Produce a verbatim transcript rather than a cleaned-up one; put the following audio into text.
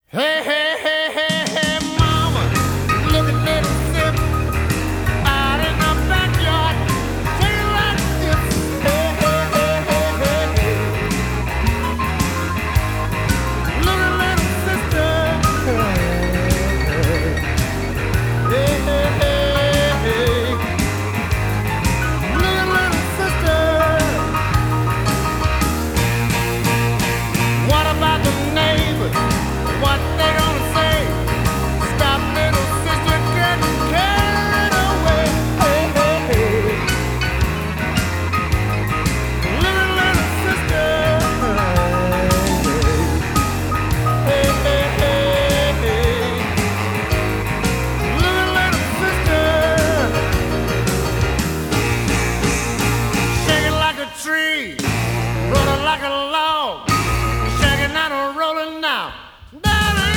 Hey, hey, hey, hey, hey, mama, look at little Sip out in the backyard. Take it like this. Hey, hey, hey, hey, hey, hey. Look at little sister. Hey, hey, hey, hey. Look at little sister. What about the neighbors? What they gonna say? Stop little sister getting carried away. Hey, hey, hey. Little, little sister. Hey, hey, hey, hey. Little, little sister. Shaking like a tree, rolling like a log, shaking and a rolling now. Da-da.